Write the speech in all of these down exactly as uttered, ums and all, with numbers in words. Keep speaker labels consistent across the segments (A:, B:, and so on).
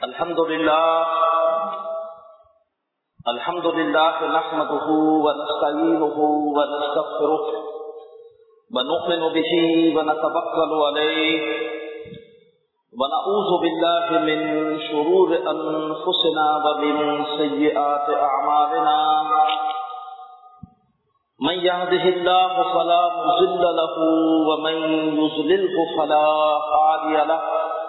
A: الحمد لله الحمد لله نحمده ونستعينه ونستغفره ونؤمن به ونتوكل عليه ونعوذ بالله من شرور أنفسنا ومن سيئات أعمالنا من يهده الله فلا مضل له ومن يضلله فلا هادي له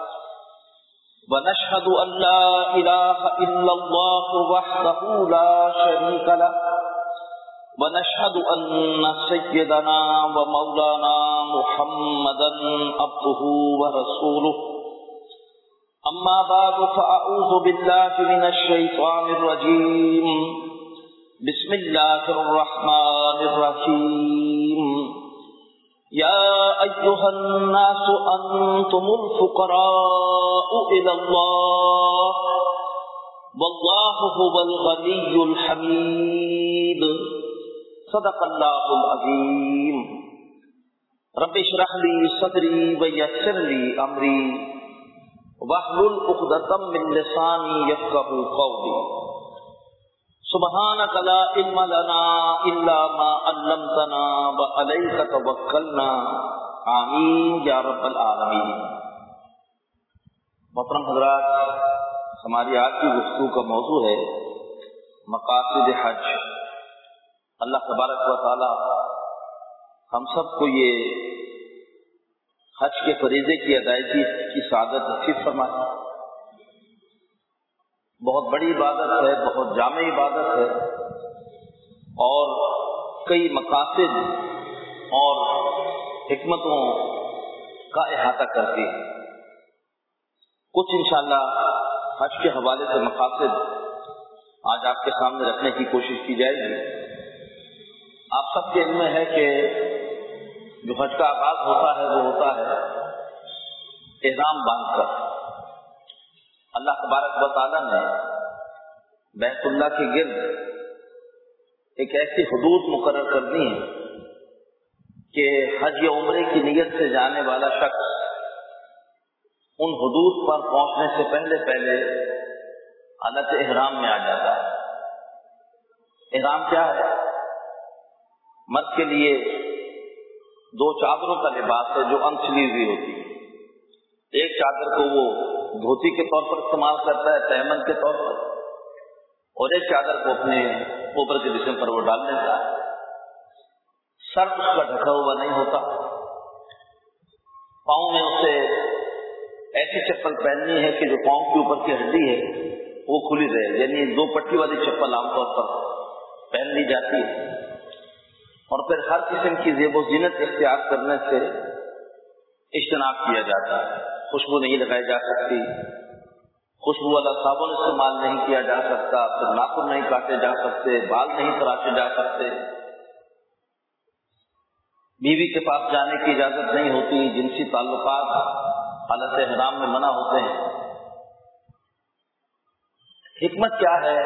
A: ونشهد أن لا إله إلا الله وحده لا شريك له ونشهد أن سيدنا ومولانا محمدا عبده ورسوله أما بعد فأعوذ بالله من الشيطان الرجيم بسم الله الرحمن الرحيم يا أيها الناس أنتم الفقراء إلى الله والله هو الغني الحميد صدق الله العظيم رب اشرح لي صدري ويسر لي أمري واحلل عقدة من لساني يفقهوا قولي سبحانك لا علم لنا إلا ما علمتنا وعليك توكلنا آمین یا رب العالمین۔ محترم حضرات، ہماری آج کی گفتگو کا موضوع ہے مقاصد حج۔ اللہ تبارک و تعالی ہم سب کو یہ حج کے فریضے کی ادائیگی کی سعادت نصیب فرمائے۔ بہت بڑی عبادت ہے، بہت جامع عبادت ہے اور کئی مقاصد اور حکمتوں کا احاطہ کرتی ہے۔ کچھ انشاءاللہ حج کے حوالے سے مقاصد آج آپ کے سامنے رکھنے کی کوشش کی جائے گی۔ آپ سب کے علم میں ہے کہ جو حج کا آغاز ہوتا ہے وہ ہوتا ہے احرام باندھ کر۔ اللہ تبارک و تعالیٰ نے بیت اللہ کے گرد ایک ایسی حدود مقرر کر دی ہے کہ حج یا عمرے کی نیت سے جانے والا شخص ان حدود پر پہنچنے سے پہلے پہلے حالت احرام میں آ جاتا ہے۔ احرام کیا ہے؟ مرد کے لیے دو چادروں کا لباس ہے جو انسلی ہوئی ہوتی ہے۔ ایک چادر کو وہ دھوتی کے طور پر استعمال کرتا ہے، تیمم کے طور پر، اور ایک چادر کو اپنے اوپر کے جسم پر وہ ڈال لیتا ہے۔ سر اس کا ڈھکا ہوا نہیں ہوتا۔ پاؤں میں اسے ایسی چپل پہننی ہے کہ جو پاؤں کے اوپر کی ہڈی ہے وہ کھلی رہے، یعنی دو پٹی والی چپل عام طور پر پہن لی جاتی ہے۔ اور پھر ہر قسم کی زیب و زینت اختیار کرنے سے اجتناب کیا جاتا ہے۔ خوشبو نہیں لگائی جا سکتی، خوشبو والا صابن استعمال نہیں کیا جا سکتا، پھر ناخن نہیں کاٹے جا سکتے، بال نہیں تراشے جا سکتے، بیوی کے پاس جانے کی اجازت نہیں ہوتی، جنسی تعلقات حالت احرام میں منع ہوتے ہیں۔ حکمت کیا ہے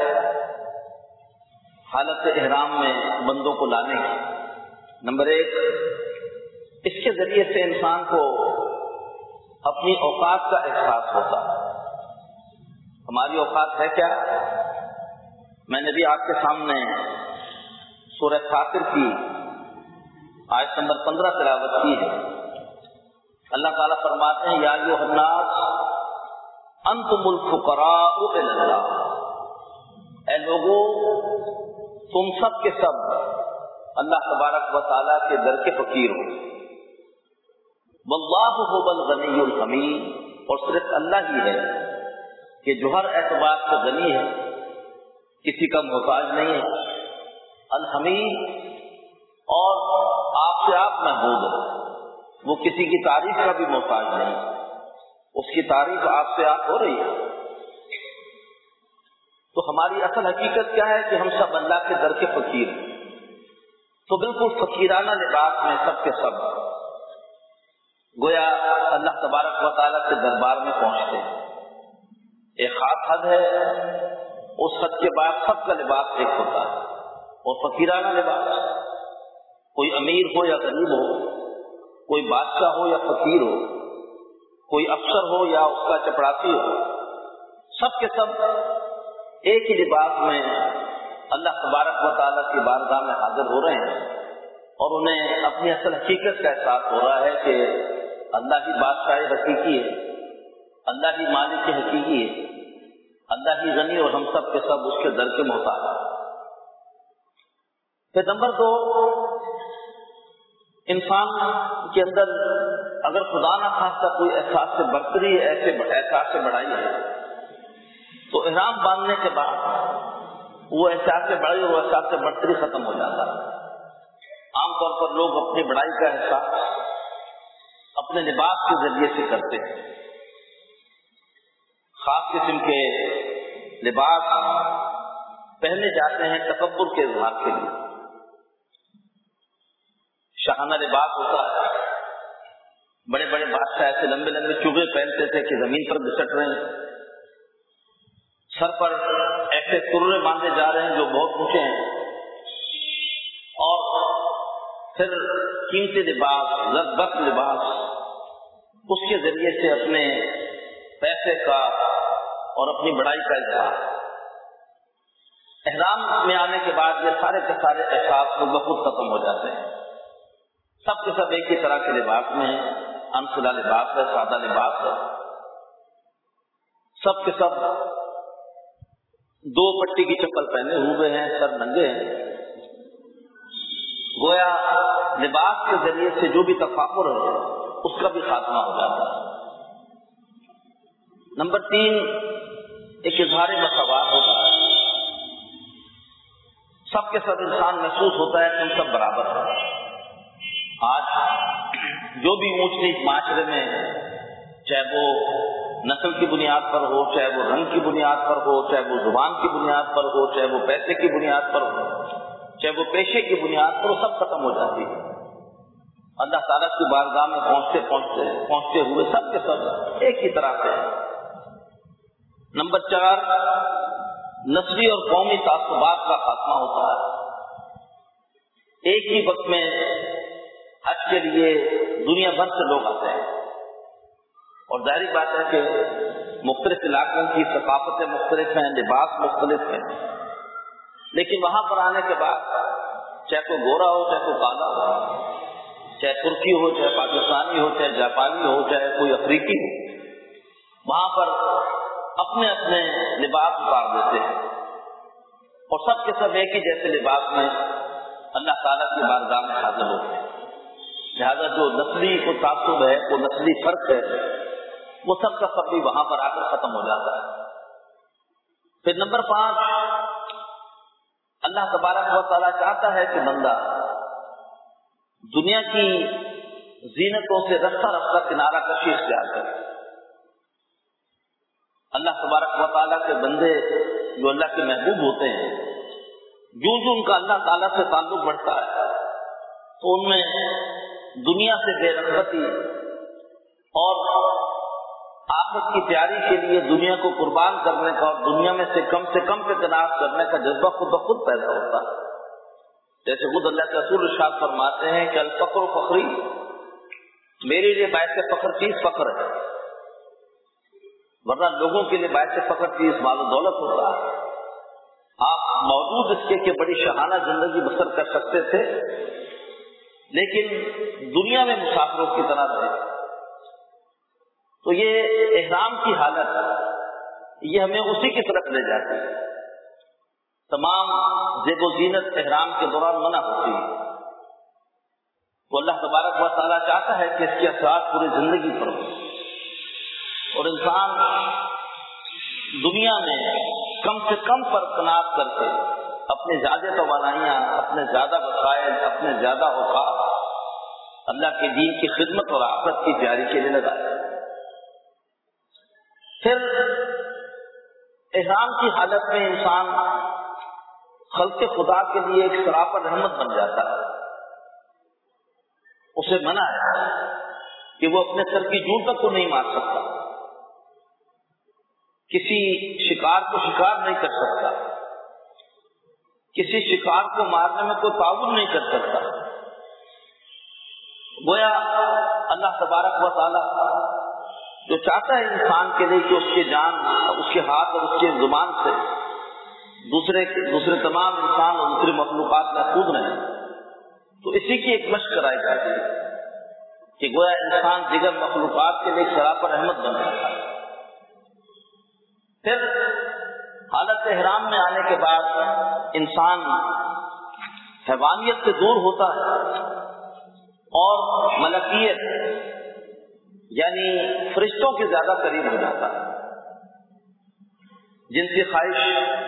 A: حالت احرام میں بندوں کو لانے کی؟ نمبر ایک، اس کے ذریعے سے انسان کو اپنی اوقات کا احساس ہوتا ہے۔ ہماری اوقات ہے کیا؟ میں نے بھی آپ کے سامنے سورہ فاطر کی آیت نمبر پندرہ تلاوت کی ہے۔ اللہ تعالیٰ فرماتے ہیں یا ایھا الناس انتم الفقراء الی اللہ، اے لوگوں تم سب کے سب اللہ تبارک و تعالیٰ کے در کے فقیر ہو۔ واللہ هو الغنی الحمید، اور صرف اللہ ہی ہے کہ جو ہر اعتبار سے غنی ہے، کسی کا محتاج نہیں ہے، الحمید اور آپ سے آپ محمود ہے، وہ کسی کی تعریف کا بھی محتاج نہیں، اس کی تعریف آپ سے آپ ہو رہی ہے۔ تو ہماری اصل حقیقت کیا ہے کہ ہم سب اللہ کے در کے فقیر ہیں۔ تو بالکل فقیرانہ لباس میں سب کے سب گویا اللہ تبارک و تعالیٰ کے دربار میں پہنچتے ہیں۔ ایک خاص حد ہے، اس حد کے بعد سب کا لباس ایک ہوتا ہے، اور فقیرانہ لباس، کوئی امیر ہو یا غریب ہو، کوئی بادشاہ ہو یا فقیر ہو، کوئی افسر ہو یا اس کا چپڑاسی ہو، سب کے سب ایک ہی لباس میں اللہ تبارک و تعالیٰ کی بارگاہ میں حاضر ہو رہے ہیں اور انہیں اپنی اصل حقیقت کا احساس ہو رہا ہے کہ اللہ کی بادشاہی حقیقی ہے، اللہ کی مالک حقیقی ہے، اللہ کی غنی اور ہم سب کے سب اس کے در کے محتاج ہیں۔ پھر نمبر دو، انسان کے اندر اگر خدا نہ خواستہ کوئی احساس سے برتری ہے، ایسے احساس سے بڑائی ہے، تو احرام باندھنے کے بعد وہ احساس سے بڑائی اور وہ احساس سے برتری ختم ہو جاتا ہے۔ عام طور پر لوگ اپنی بڑائی کا احساس اپنے لباس کے ذریعے سے کرتے ہیں، خاص قسم کے لباس پہنے جاتے ہیں تکبر کے اظہار کے لیے۔ شاہانہ لباس ہوتا ہے، بڑے بڑے بادشاہ ایسے لمبے لمبے چوبے پہنتے تھے کہ زمین پر گھسٹ رہے ہیں، سر پر ایسے کرے باندھے جا رہے ہیں جو بہت اونچے ہیں، اور پھر قیمتی لباس، زربت لباس، اس کے ذریعے سے اپنے پیسے کا اور اپنی بڑائی کا اظہار۔ احرام میں آنے کے بعد یہ سارے کے سارے احساس خود بخود ختم ہو جاتے ہیں، سب کے سب ایک ہی طرح کے لباس میں ہیں، انسدہ لباس ہے، سادہ لباس ہے، سب کے سب دو پٹی کی چپل پہنے ہوئے ہیں، سر ننگے ہیں۔ گویا لباس کے ذریعے سے جو بھی تفاخر ہے اس کا بھی خاتمہ ہو جاتا ہے۔ نمبر تین، ایک اظہار مساوات ہوتا ہے، سب کے سب انسان محسوس ہوتا ہے کہ ہم سب برابر ہیں۔ آج جو بھی اونچ نیچ معاشرے میں، چاہے وہ نسل کی بنیاد پر ہو، چاہے وہ رنگ کی بنیاد پر ہو، چاہے وہ زبان کی بنیاد پر ہو، چاہے وہ پیسے کی بنیاد پر ہو، چاہے وہ پیشے کی بنیاد پر ہو، سب ختم ہو جاتی ہے۔ اللہ تعالیٰ کی بارگاہ میں پہنچتے پہنچتے پہنچتے ہوئے سب کے سب ایک ہی طرح سے ہیں۔ نمبر چار، نسلی اور قومی تعصبات کا خاتمہ ہوتا ہے۔ ایک ہی وقت میں حج کے لیے دنیا بھر سے لوگ آتے ہیں، اور ظاہری بات ہے کہ مختلف علاقوں کی ثقافتیں مختلف ہیں، لباس مختلف ہیں، لیکن وہاں پر آنے کے بعد چاہے کوئی گورا ہو، چاہے کوئی کالا ہو، چاہے ترکی ہو، چاہے پاکستانی ہو، چاہے جاپانی ہو، چاہے کوئی افریقی ہو، وہاں پر اپنے اپنے لباس اتار دیتے ہیں، اور سب کے سب ایک ہی جیسے لباس میں اللہ تعالیٰ کی بارگاہ میں حاضر ہوتے ہیں۔ لہذا جو نسلی کو تعصب ہے، وہ نسلی فرق ہے، وہ سب کا سب بھی وہاں پر آ کر ختم ہو جاتا ہے۔ پھر نمبر پانچ، اللہ تبارک و تعالیٰ چاہتا ہے کہ بندہ دنیا کی زینتوں سے رفتہ رفتہ کنارہ کشی اختیار کرے۔ اللہ تبارک و تعالیٰ کے بندے جو اللہ کے محبوب ہوتے ہیں، جو جو ان کا اللہ تعالیٰ سے تعلق بڑھتا ہے تو ان میں دنیا سے بے رغبتی اور آخرت کی تیاری کے لیے دنیا کو قربان کرنے کا اور دنیا میں سے کم سے کم اقتناص کرنے کا جذبہ خود بخود پیدا ہوتا ہے۔ جیسے خود اللہ کے رسول ارشاد فرماتے ہیں کہ الفقر فخری، میرے لیے باعث فخر چیز فخر ہے، ورنہ لوگوں کے لیے باعث فخر چیز مال و دولت ہوتا ہے۔ آپ موجود اس کے کہ بڑی شاہانہ زندگی بسر کر سکتے تھے، لیکن دنیا میں مسافروں کی طرح رہے، تو یہ احرام کی حالت یہ ہمیں اسی کی طرف لے جاتی ہے۔ تمام زیب و زینت احرام کے دوران منع ہوتی ہے، تو اللہ تبارک و تعالیٰ چاہتا ہے کہ اس کے اثرات پوری زندگی پر ہو، اور انسان دنیا میں کم سے کم پر تناز کر کے اپنے زیادہ توانائیاں، اپنے زیادہ وسائل، اپنے زیادہ اوقات اللہ کے دین کی خدمت اور آخرت کی تیاری کے لیے لگائے۔ پھر احرام کی حالت میں انسان خلق خدا کے لیے ایک سراپا رحمت بن جاتا ہے۔ اسے منع ہے کہ وہ اپنے سر کی جون تک کو نہیں مار سکتا، کسی شکار کو شکار نہیں کر سکتا، کسی شکار کو مارنے میں کوئی تعاون نہیں کر سکتا۔ گویا اللہ تبارک و تعالی جو چاہتا ہے انسان کے لیے کہ اس کے جان اس کے ہاتھ اور اس کے زبان سے دوسرے دوسرے تمام انسان اور دوسری مخلوقات محفوظ رہیں، تو اسی کی ایک مشق کرائی جاتی ہے کہ گویا انسان دیگر مخلوقات کے لیے سراپا رحمت بن جاتا ہے۔ پھر حالت احرام میں آنے کے بعد انسان حیوانیت سے دور ہوتا ہے اور ملکیت یعنی فرشتوں کے زیادہ قریب ہو جاتا ہے، جن کی خواہش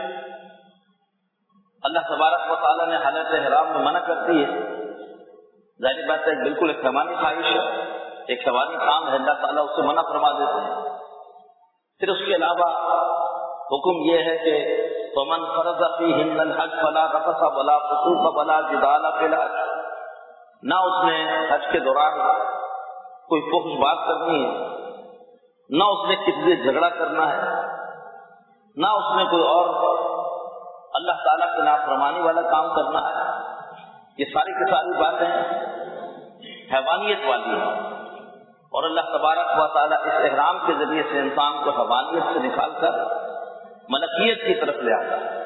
A: اللہ تبارک و تعالیٰ نے حالت احرام میں منع کرتی ہے۔ ظاہر بات ہے بالکل ایک حیوانی خواہش ہے، ایک حیوانی کام ہے، اللہ تعالیٰ اس سے منع فرما دیتے ہیں۔ پھر اس کے علاوہ حکم یہ ہے کہ فَمَنْ فَرَضَ فِيهِنَّ الْحَجَّ فَلَا رَفَثَ وَلَا فُسُوقَ وَلَا جِدَالَ فِي الْحَجِّ، نہ اس نے حج کے دوران کوئی فحش بات کرنی ہے، نہ اس نے کسی سے جھگڑا کرنا ہے، نہ اس نے کوئی اور اللہ تعالیٰ کے نافرمانی والا کام کرنا ہے۔ یہ ساری کی ساری باتیں حیوانیت والی ہیں، اور اللہ تبارک و تعالیٰ اس احرام کے ذریعے سے انسان کو حیوانیت سے نکال کر ملکیت کی طرف لے آتا ہے۔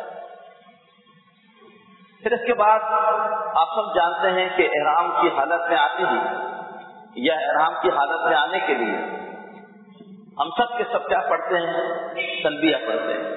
A: پھر اس کے بعد آپ سب جانتے ہیں کہ احرام کی حالت میں آتی ہی یا احرام کی حالت میں آنے کے لیے ہم سب کے سب کیا پڑھتے ہیں؟ تلبیہ پڑھتے ہیں،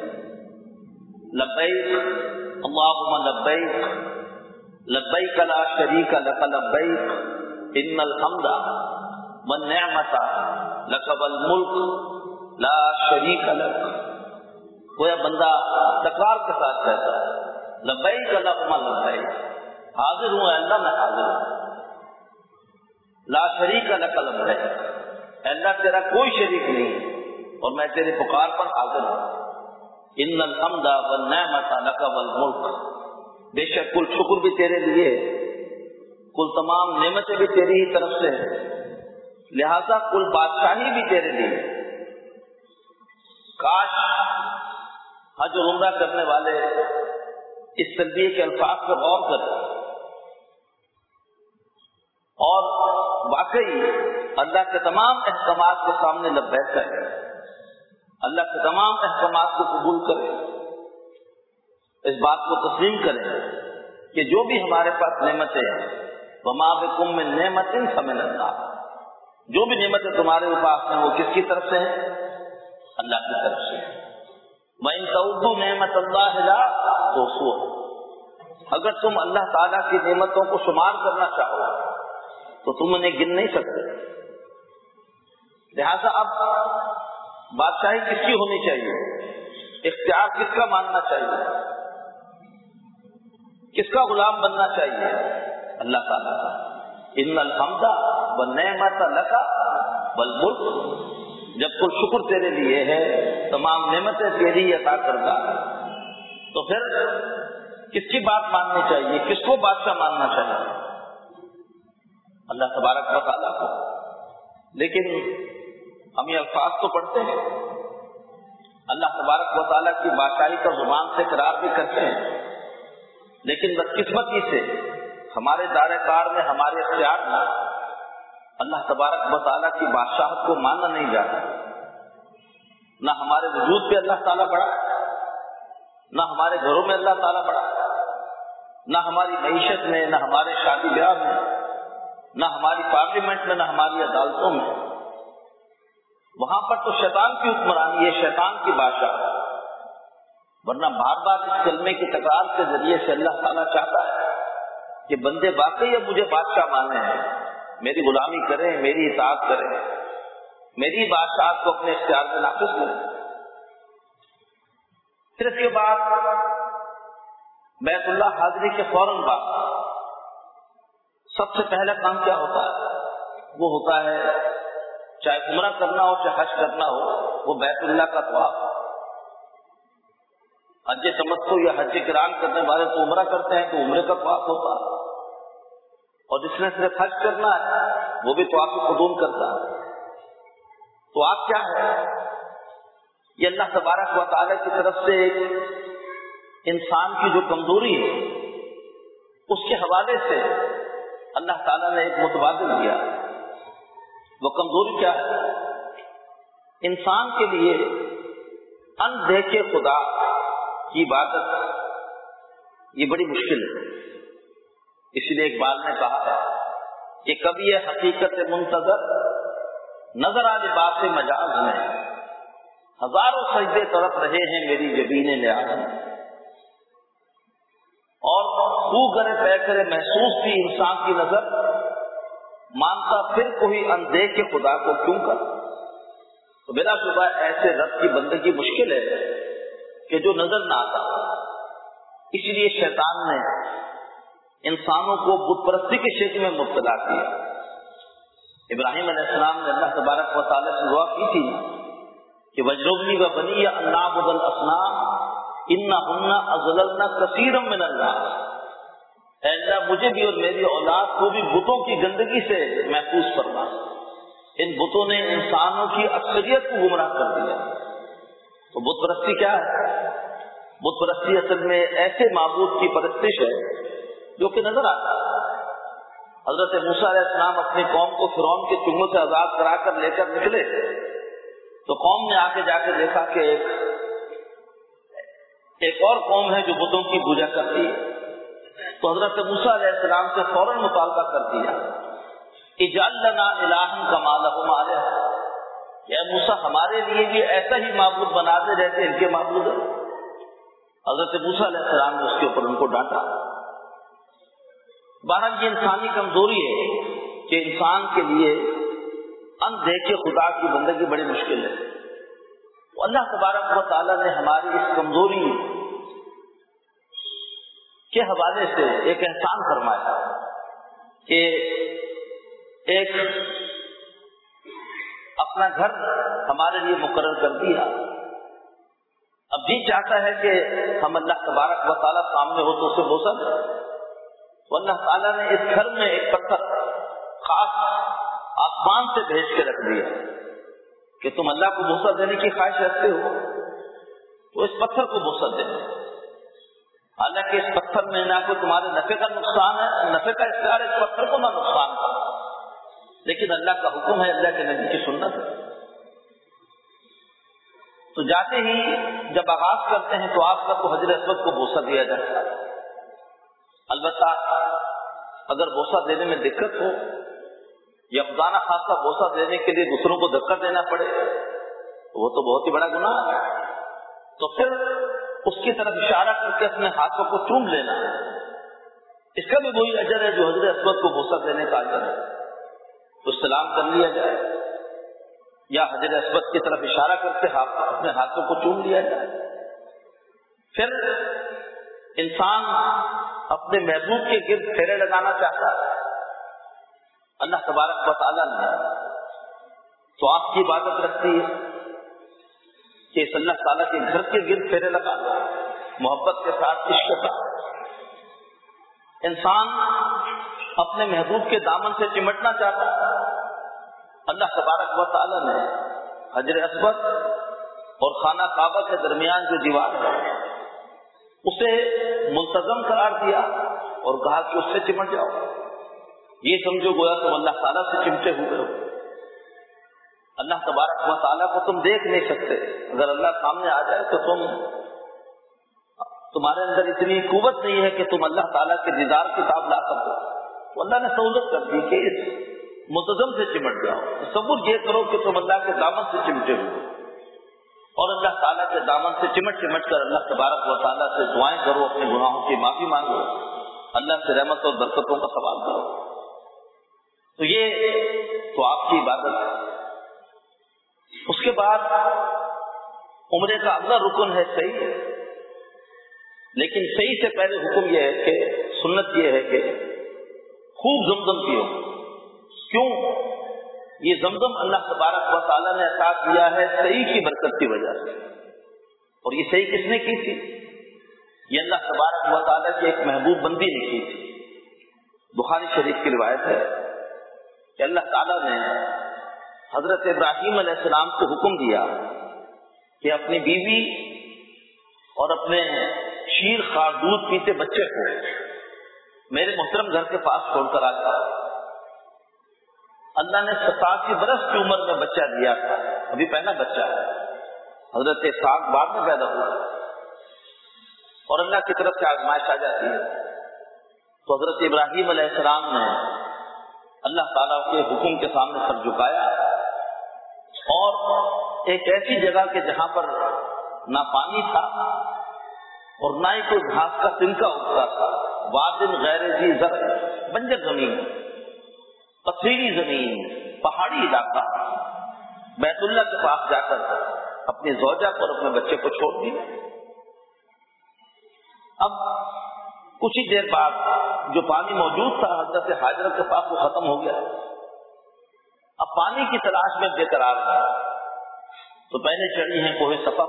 A: لبیک اللہم لبیک لبیک لا شریک لک لبیک ان الحمد والنعمت لک والملک لا شریک لک۔ گویا بندہ تکرار کے ساتھ کہتا ہے لبیک اللہم لبیک، حاضر ہوں اے اللہ میں حاضر ہوں، لا شریک لک لبیک، اے اللہ تیرا کوئی شریک نہیں اور میں تیرے پکار پر حاضر ہوں، ان الحمد والنعمت لک والملک، بے شک کل شکر بھی تیرے لیے، کل تمام نعمتیں بھی تیری ہی طرف سے ہیں، لہذا کل بادشاہی بھی تیرے لیے۔ کاش حج اور عمرہ کرنے والے اس تلبیہ کے الفاظ پر غور کریں اور واقعی اللہ کے تمام احکامات کے سامنے لبیک کریں، اللہ کے تمام احکامات کو قبول کریں، اس بات کو تسلیم کریں کہ جو بھی ہمارے پاس نعمتیں ہیں وما بکم من نعمت فمن اللہ، جو بھی نعمتیں تمہارے پاس ہیں وہ کس کی طرف سے ہیں؟ اللہ کی طرف سے۔ وَإِن تَعُدُّوا نِعْمَتَ اللَّهِ لَا تُحْصُوهَا، اگر تم اللہ تعالیٰ کی نعمتوں کو شمار کرنا چاہو تو تم انہیں گن نہیں سکتے۔ لہذا اب بادشاہی کس کی ہونی چاہیے؟ اختیار کس کا ماننا چاہیے؟ کس کا غلام بننا چاہیے؟ اللہ تعالیٰ کا۔ ان الحمد والنعمت لک والملک، جب کل شکر تیرے لیے ہے، تمام نعمتیں تیری عطا کردہ، تو پھر کس کی بات ماننی چاہیے؟ کس کو بادشاہ ماننا چاہیے؟ اللہ تبارک و تعالیٰ کو۔ لیکن ہم یہ الفاظ تو پڑھتے ہیں، اللہ تبارک و تعالیٰ کی بادشاہی کا زبان سے اقرار بھی کرتے ہیں، لیکن بدقسمتی سے ہمارے دائرہ کار میں، ہمارے اختیار میں اللہ تبارک و تعالیٰ کی بادشاہت کو ماننا نہیں جاتا۔ نہ ہمارے وجود پہ اللہ تعالیٰ بڑا، نہ ہمارے گھروں میں اللہ تعالیٰ بڑا، نہ ہماری معیشت میں، نہ ہمارے شادی بیاہ میں، نہ ہماری پارلیمنٹ میں، نہ ہماری عدالتوں میں۔ وہاں پر تو شیطان کی حکمرانی ہے، شیطان کی بادشاہ، ورنہ بار بار اس کلمے کی تکرار کے ذریعے سے اللہ تعالیٰ چاہتا ہے کہ بندے واقعی اب مجھے بادشاہ مانے ہیں، میری غلامی کریں، میری اطاعت کریں، میری بادشاہت کو اپنے اختیار میں نافذ کریں۔ پھر اس کے بعد بیت اللہ حاضری کے فوراً بعد سب سے پہلا کام کیا ہوتا ہے؟ وہ ہوتا ہے، چاہے عمرہ کرنا ہو چاہے حج کرنا ہو، وہ بیت اللہ کا طواف۔ حج تمتع یا حج قران کرنے والے تو عمرہ کرتے ہیں تو عمرے کا طواف ہوتا ہے، اور جس نے صرف حج کرنا ہے وہ بھی طواف قدوم کرتا ہے۔ طواف کیا ہے؟ یہ اللہ تبارک و تعالیٰ کی طرف سے ایک انسان کی جو کمزوری ہے اس کے حوالے سے اللہ تعالیٰ نے ایک متبادل دیا۔ وہ کمزوری کیا ہے؟ انسان کے لیے اندیکھے خدا کی عبادت یہ بڑی مشکل ہے. اس لیے اقبال نے کہا ہے کہ کبھی یہ حقیقت منتظر نظر آ لباس مجاز میں ہزاروں سجدے طرف رہے ہیں میری جبین نیاز میں. اور خو کرے طے کرے محسوس تھی انسان کی نظر مانتا پھر کوئی اندیکھے خدا کو کیوں کر. تو بلا شبہ ایسے رب کی بندگی مشکل ہے کہ جو نظر نہ آتا. اسی لیے شیطان نے انسانوں کو بت پرستی کے شکل میں مبتلا کیا. ابراہیم علیہ السلام نے اللہ تبارک و تعالیٰ سے دعا کی تھی کہ وجربنی و بنی ان نعبد الاصنام انہن اضللن کثیرا من الناس. اے اللہ مجھے بھی اور میری اولاد کو بھی بتوں کی گندگی سے محفوظ فرما. ان بتوں نے انسانوں کی اکثریت کو گمراہ کر دیا. تو بت پرستی کیا ہے؟ بت پرستی اصل میں ایسے معبود کی پرستش ہے جو کہ نظر آتا ہے. حضرت موسیٰ علیہ السلام اپنی قوم کو فرعون کے چنگل سے آزاد کرا کر لے کر نکلے تو قوم نے آ کے جا کے دیکھا کہ ایک ایک اور قوم ہے جو بتوں کی پوجا کرتی ہے. تو حضرت موسیٰ علیہ السلام سے فوراً مطالبہ کر دیا اجعل لنا الہا کما لہم آلہہ. یا موسیٰ ہمارے لیے بھی ایسا ہی معبود بنا دے جیسے ان کے معبود ہیں. حضرت موسیٰ علیہ السلام نے اس کے اوپر ان کو ڈانٹا. بہرحال یہ انسانی کمزوری ہے کہ انسان کے لیے اندیکھے خدا کی بندگی بڑی مشکل ہے. تو اللہ تبارک و تعالیٰ نے ہماری اس کمزوری کے حوالے سے ایک احسان فرمایا کہ ایک اپنا گھر ہمارے لیے مقرر کر دیا. اب جی چاہتا ہے کہ ہم اللہ تبارک و تعالیٰ سامنے ہو تو اسے بوسا دیں. تو اللہ تعالیٰ نے اس گھر میں ایک پتھر خاص آسمان سے بھیج کے رکھ دیا کہ تم اللہ کو بوسا دینے کی خواہش رکھتے ہو تو اس پتھر کو بوسا دیں. حالانکہ اس پتھر میں نہ کوئی تمہارے نفع کا نقصان ہے, نفع کا اختیار اس پتھر کو نہ نقصان کا, لیکن اللہ کا حکم ہے, اللہ کے نبی کی سنت ہے. تو جاتے ہی جب آغاز کرتے ہیں تو آپ کا تو حجر اسود کو بوسا دیا جاتا ہے. البتہ اگر بوسا دینے میں دقت ہو یا خدا نہ خاصہ بوسا دینے کے لیے دوسروں کو دھکا دینا پڑے تو وہ تو بہت ہی بڑا گناہ ہے. تو پھر اس کی طرف اشارہ کر کے اپنے ہاتھوں کو چوم لینا, اس کا بھی وہی اجر ہے جو حجر اسود کو بوسا دینے کا اجر ہے. تو سلام کر لیا جائے یا حجر اسود کی طرف اشارہ کرتے ہاتھ اپنے ہاتھوں کو چوم لیا جائے. پھر انسان اپنے محبوب کے گرد پھیرے لگانا چاہتا ہے. اللہ تبارک و تعالیٰ نے تو آپ کی عبادت رکھتی ہے کہ اس اللہ تعالیٰ کے گھر کے گرد پھیرے لگا محبت کے ساتھ, عشق کے ساتھ. انسان اپنے محبوب کے دامن سے چمٹنا چاہتا ہے. اللہ تبارک و تعالیٰ نے حجر اسود اور خانہ کعبہ کے درمیان جو دیوار ہے اسے منتظم قرار دیا اور کہا کہ اس سے چمٹ جاؤ. یہ سمجھو گویا تم اللہ تعالیٰ سے چمٹے ہوئے ہو. اللہ تبارک و تعالیٰ کو تم دیکھ نہیں سکتے. اگر اللہ سامنے آ جائے تو تم تمہارے اندر اتنی قوت نہیں ہے کہ تم اللہ تعالیٰ کے دیدار کی کتاب لا سکو. تو اللہ نے سہولت کر دی کہ اس منتظم سے چمٹ جاؤ. تصور یہ کرو کہ تم اللہ کے دامن سے چمٹے ہوئے اور اللہ تعالیٰ کے دامن سے چمٹ چمٹ کر اللہ تبارک و تعالیٰ سے دعائیں کرو, اپنے گناہوں کی معافی مانگو, اللہ سے رحمت اور برکتوں کا سوال کرو. تو یہ تو آپ کی عبادت ہے. اس کے بعد عمرے کا اگلا رکن ہے صحیح ہے, لیکن صحیح سے پہلے حکم یہ ہے کہ سنت یہ ہے کہ خوب زمزم پیو. کیوں؟ یہ زمزم اللہ تبارک و تعالیٰ نے عطا کیا ہے صحیح کی برکت کی وجہ سے. اور یہ صحیح کس نے کی تھی؟ یہ اللہ تبارک و تعالیٰ کی ایک محبوب بندی نے کی تھی. بخاری شریف کی روایت ہے کہ اللہ تعالیٰ نے حضرت ابراہیم علیہ السلام کو حکم دیا کہ اپنی بیوی اور اپنے شیر خوار دودھ پیتے بچے کو میرے محترم گھر کے پاس چھوڑ کر آتا. اللہ نے ستاسی برس کی عمر میں بچہ دیا تھا، ابھی پہلا بچہ ہے، حضرت اسحاق بعد میں پیدا ہوا، اور اللہ کی طرف سے آزمائش آ جاتی ہے۔ تو حضرت ابراہیم علیہ السلام نے اللہ تعالیٰ کے حکم کے سامنے سر جھکایا، اور ایک ایسی جگہ کے جہاں پر نہ پانی تھا اور نہ ہی کوئی گھاس کا تنکا اگتا تھا، وادٍ غیر ذی زرع، بنجر زمین، پتھریلی زمین، پہاڑی علاقہ، بیت اللہ کے پاس جا کر اپنی زوجہ پر اپنے بچے کو چھوڑ دیا۔ اب کچھ ہی دیر بعد جو پانی موجود تھا حضرت ہاجرہ کے پاس وہ ختم ہو گیا۔ اب پانی کی تلاش میں بے قرار ہے، تو پہلے چڑھی ہیں کوہ صفا،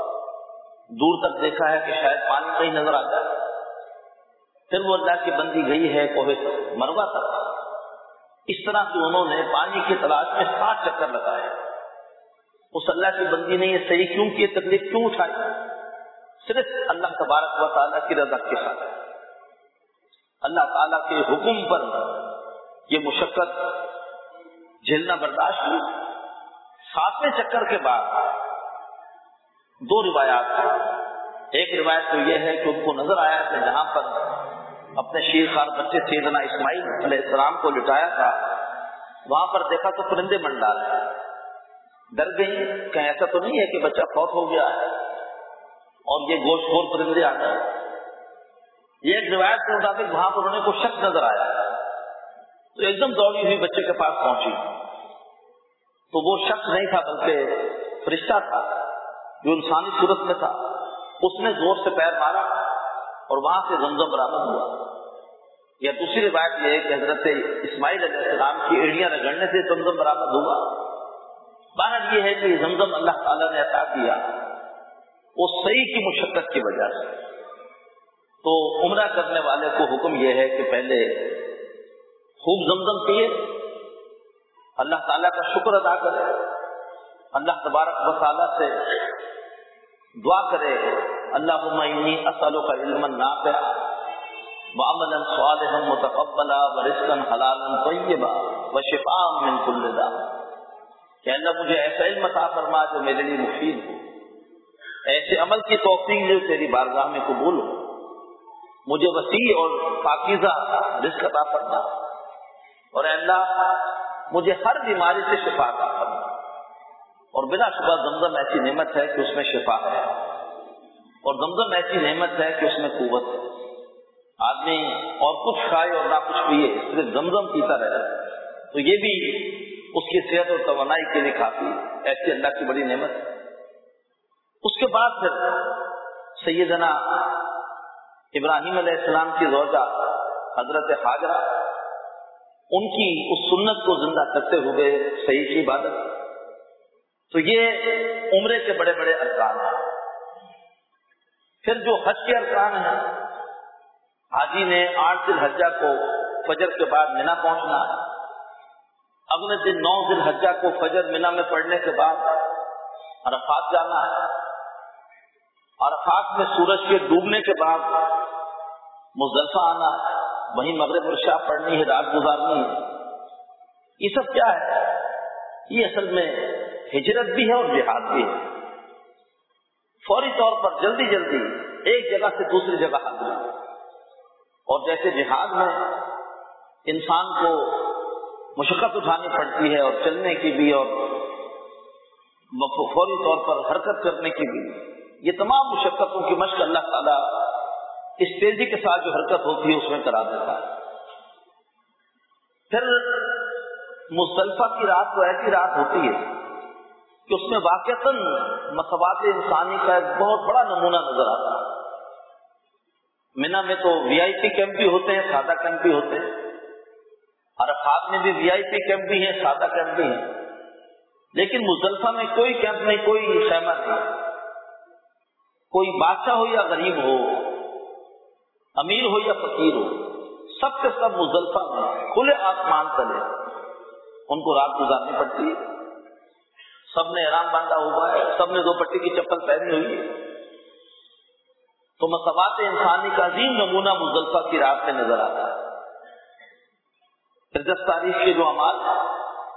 A: دور تک دیکھا ہے کہ شاید پانی کہیں نظر آ جائے، پھر وہ اللہ کی بندی گئی ہے کوہ مروہ تک۔ اس طرح سے انہوں نے پانی کی تلاش میں سات چکر لگائے۔ اس اللہ کی بندی نے یہ صحیح کیوں کی، تکلیف کیوں اٹھائی؟ صرف اللہ تبارک و تعالیٰ کی رضا کے ساتھ، اللہ تعالیٰ کے حکم پر یہ مشقت جھیلنا برداشت ہوئی۔ ساتویں چکر کے بعد دو روایات ہیں۔ ایک روایت تو یہ ہے کہ ان کو نظر آیا کہ جہاں پر اپنے شیر خوار بچے سیدنا اسماعیل علیہ السلام کو لٹایا تھا، وہاں پر دیکھا تو پرندے منڈا رہے، ڈر گئی کہ ایسا تو نہیں ہے کہ بچہ فوت ہو گیا ہے اور یہ گوشت خور پرندے آ گئے۔ یہ ایک روایت کے مطابق وہاں پر انہیں کو شک نظر آیا تو ایک دم دوڑی ہوئی بچے کے پاس پہنچی، تو وہ شخص نہیں تھا بلکہ فرشتہ تھا جو انسانی صورت میں تھا۔ اس نے زور سے پیر مارا اور وہاں سے زمزم برآمد ہوا۔ یا دوسری روایت یہ ہے کہ حضرت اسماعیل علیہ السلام کی ایڑیاں رگڑنے سے زمزم برآمد ہوا۔ بہرحال یہ ہے کہ زمزم اللہ تعالیٰ نے عطا کیا وہ صحیح کی مشقت کی وجہ سے۔ تو عمرہ کرنے والے کو حکم یہ ہے کہ پہلے خوب زمزم پیے، اللہ تعالیٰ کا شکر ادا کرے، اللہ تبارک و تعالیٰ سے دعا کرے، اللہم انی اسألک علما نافعا وعملا صالحا متقبلا ورزقا حلالا طیبا وشفاء من کل داء، کہ اللہ مجھے ایسا علم عطا فرما جو میرے لیے مفید ہو، ایسے عمل کی توفیق جو تیری بارگاہ میں قبول ہو، مجھے وسیع اور پاکیزہ رزق عطا فرما، اور اے اللہ مجھے ہر بیماری سے شفا عطا فرما۔ اور بلا شبہ زمزم ایسی نعمت ہے کہ اس میں شفا ہے، اور زمزم ایسی نعمت ہے کہ اس میں قوت ہے۔ آدمی اور کچھ کھائے اور نہ کچھ پیے، صرف زمزم پیتا رہے تو یہ بھی اس کی صحت اور توانائی کے لیے کافی، ایسی اللہ کی بڑی نعمت ہے۔ اس کے بعد پھر سیدنا ابراہیم علیہ السلام کی زوجہ حضرت ہاجرہ، ان کی اس سنت کو زندہ کرتے ہوئے صحیح کی عبادت۔ تو یہ عمرے کے بڑے بڑے ارکان ہیں۔ پھر جو حج کے ارکان ہیں، حاجی نے آٹھ ذی الحجہ کو فجر کے بعد مینا پہنچنا ہے، اگلے دن نو ذی الحجہ کو فجر مینا میں پڑھنے کے بعد عرفات جانا ہے، عرفات میں سورج کے ڈوبنے کے بعد مزدلفہ آنا ہے، وہیں مغرب اور عشاء پڑھنی ہے، رات گزارنی ہے۔ یہ سب کیا ہے؟ یہ اصل میں ہجرت بھی ہے اور جہاد بھی ہے۔ فوری طور پر جلدی جلدی ایک جگہ سے دوسری جگہ حاضر، اور جیسے جہاد میں انسان کو مشقت اٹھانی پڑتی ہے اور چلنے کی بھی اور فوری طور پر حرکت کرنے کی بھی، یہ تمام مشقتوں کی مشق اللہ تعالیٰ اس تیزی کے ساتھ جو حرکت ہوتی ہے اس میں کرا دیتا ہے۔ پھر مزدلفہ کی رات تو ایسی رات ہوتی ہے کہ اس میں واقعتاً مساوات انسانی کا ایک بہت بڑا نمونہ نظر آتا ہے۔ مینا میں تو وی آئی پی کیمپ بھی ہوتے ہیں، سادہ کیمپ بھی ہوتے ہیں، عرفات میں بھی وی آئی پی کیمپ بھی ہیں، سادہ کیمپ بھی ہیں، لیکن مزدلفہ میں کوئی کیمپ نہیں، کوئی خیمہ نہیں۔ کوئی بادشاہ ہو یا غریب ہو، امیر ہو یا فقیر ہو، سب کے سب مزدلفہ میں کھلے آسمان تلے ان کو رات گزارنی پڑتی ہے۔ سب نے احرام باندھا ہوا ہے، سب نے دو پٹی کی چپل پہنی ہوئی ہے۔ تو مساوات انسانی کا عظیم نمونہ مزدلفہ کی رات میں نظر آتا ہے۔ پھر دس تاریخ کے جو اعمال ہیں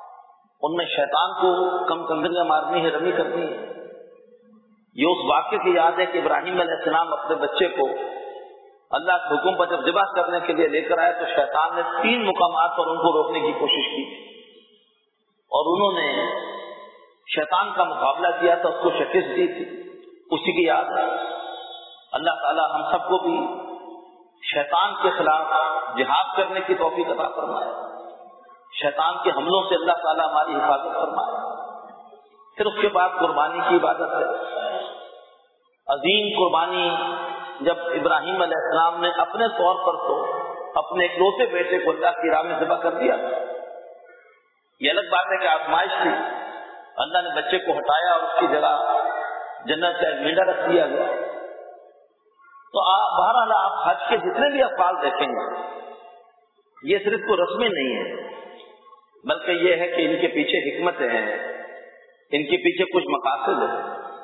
A: ان میں شیطان کو کم کنگریاں مارنی ہے، رمی کرنی ہے۔ یہ اس واقعے کی یاد ہے کہ ابراہیم علیہ السلام اپنے بچے کو اللہ کے حکم پر جب ذبح کرنے کے لیے لے کر آئے تو شیطان نے تین مقامات پر ان کو روکنے کی کوشش کی اور انہوں نے شیطان کا مقابلہ کیا تھا، اس کو شکست دی تھی، اسی کی یاد ہے۔ اللہ تعالی ہم سب کو بھی شیطان کے خلاف جہاد کرنے کی توفیق عطا فرمائے، شیطان کے حملوں سے اللہ تعالی ہماری حفاظت فرمائے۔ پھر اس کے بعد قربانی کی عبادت ہے، عظیم قربانی جب ابراہیم علیہ السلام نے اپنے طور پر تو اپنے اکلوتے بیٹے کو اللہ کی راہ میں ذبح کر دیا۔ یہ الگ بات ہے کہ آزمائش تھی، اللہ نے بچے کو ہٹایا اور اس کی جگہ جنت کا ایک مینڈا رکھ دیا گیا۔ تو بہرحال آپ حج کے جتنے بھی افعال دیکھیں گے یہ صرف کوئی رسمیں نہیں ہے، بلکہ یہ ہے کہ ان کے پیچھے حکمتیں ہیں، ان کے پیچھے کچھ مقاصد ہیں۔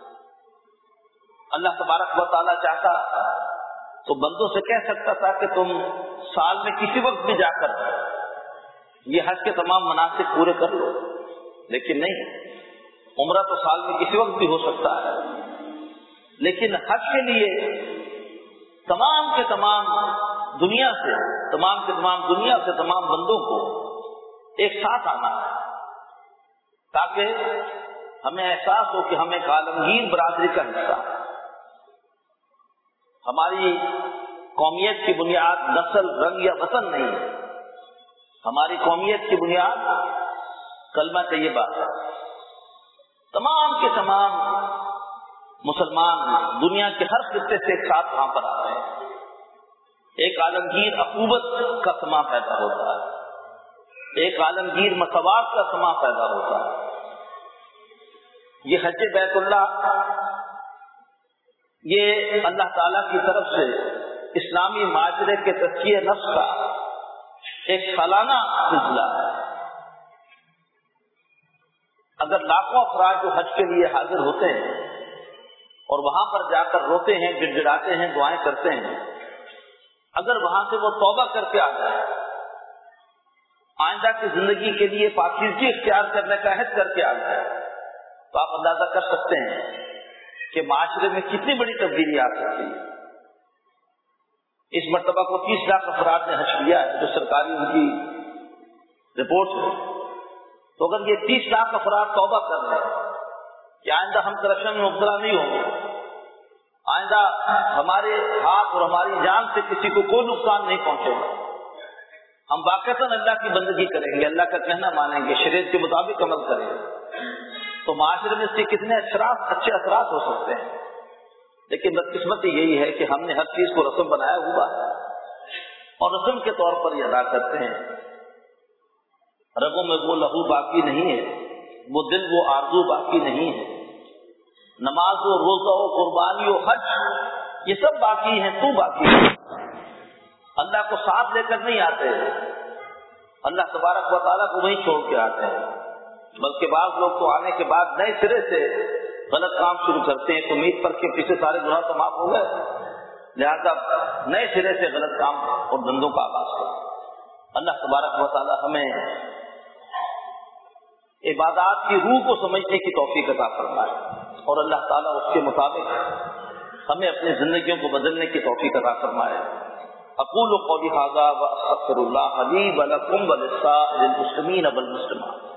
A: اللہ تبارک و تعالیٰ چاہتا تو بندوں سے کہہ سکتا تھا کہ تم سال میں کسی وقت بھی جا کر یہ حج کے تمام مناسک پورے کر لو، لیکن نہیں، عمرہ تو سال میں کسی وقت بھی ہو سکتا ہے، لیکن حج کے لیے تمام کے تمام دنیا سے تمام کے تمام دنیا سے تمام بندوں کو ایک ساتھ آنا ہے تاکہ ہمیں احساس ہو کہ ہم ایک عالمگیر برادری کا حصہ ہے۔ ہماری قومیت کی بنیاد نسل، رنگ یا وطن نہیں ہے، ہماری قومیت کی بنیاد کلمہ طیبہ ہے۔ تمام کے تمام مسلمان دنیا کے ہر خطے سے ایک ساتھ وہاں پر آتے ہیں، ایک عالمگیر اخوت کا سما پیدا ہوتا ہے، ایک عالمگیر مساوات کا سما پیدا ہوتا ہے۔ یہ حج بیت اللہ یہ اللہ تعالیٰ کی طرف سے اسلامی معاشرے کے تزکیہ نفس کا ایک سالانہ سلسلہ ہے۔ اگر لاکھوں افراد جو حج کے لیے حاضر ہوتے ہیں اور وہاں پر جا کر روتے ہیں، گڑ گڑاتے ہیں، دعائیں کرتے ہیں، اگر وہاں سے وہ توبہ کر کے آ جائے، آئندہ کی زندگی کے لیے پاکیزگی اختیار کرنے کا عہد کر کے آ جائے، تو آپ اندازہ کر سکتے ہیں کہ معاشرے میں کتنی بڑی تبدیلی آ سکتی ہے۔ اس مرتبہ کو تیس لاکھ افراد نے حج کیا ہے، جو سرکاری ان کی رپورٹ ہے۔ تو اگر یہ تیس لاکھ افراد توبہ کر رہے ہیں کہ آئندہ ہم کرپشن میں مبتلا نہیں ہوں گے، آئندہ ہمارے ہاتھ اور ہماری جان سے کسی کو کوئی نقصان نہیں پہنچے گا، ہم واقعتاً اللہ کی بندگی کریں گے، اللہ کا کہنا مانیں گے، شریعت کے مطابق عمل کریں گے، تو معاشرے میں اس کے کتنے اثرات اچھے اثرات ہو سکتے ہیں۔ لیکن بدقسمتی یہی ہے کہ ہم نے ہر چیز کو رسم بنایا ہوا ہے اور رسم کے طور پر یہ ادا کرتے ہیں۔ رگوں میں وہ لہو باقی نہیں ہے، وہ دل وہ آرزو باقی نہیں ہے، نماز و روزہ و قربانی و حج یہ سب باقی ہیں، تو باقی ہے۔ اللہ کو ساتھ لے کر نہیں آتے، اللہ تبارک و تعالیٰ کو وہیں چھوڑ کے آتے ہیں، بلکہ بعض لوگ تو آنے کے بعد نئے سرے سے غلط کام شروع کرتے ہیں، امید پر کہ پیچھے سارے گناہ تو معاف ہو گئے، لہذا نئے سرے سے غلط کام اور دندوں کا آغاز کرتے۔ اللہ تبارک و تعالیٰ ہمیں عبادات کی روح کو سمجھنے کی توفیق عطا فرمائے اور اللہ تعالیٰ اس کے مطابق ہمیں اپنی زندگیوں کو بدلنے کی توفیق عطا فرمائے۔ اقول قولی ھذا واستغفر اللہ لی ولکم ولسائر المسلمین والمسلمات۔